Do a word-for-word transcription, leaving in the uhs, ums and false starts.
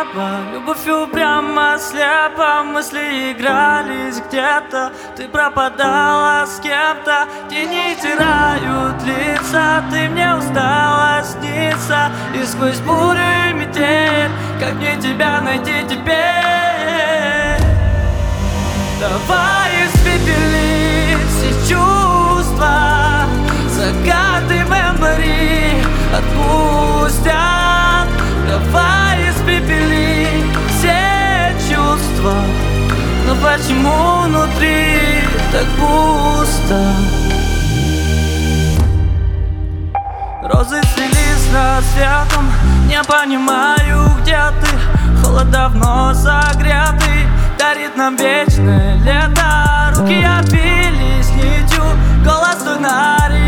небо. Любовью прямо слепо мысли игрались где-то. Ты пропадала с кем-то, тени стирают лица. Ты мне устала сниться, и сквозь бурю и метель, как мне тебя найти теперь? Давай испепелить все чувства, закаты мемори отпустят. Давай испепелить все чувства, но почему внутри так пусто? Розы слились с рассветом, не понимаю, где ты. Холод давно согретый дарит нам вечное лето. Руки обились нитью, голос твой на реке.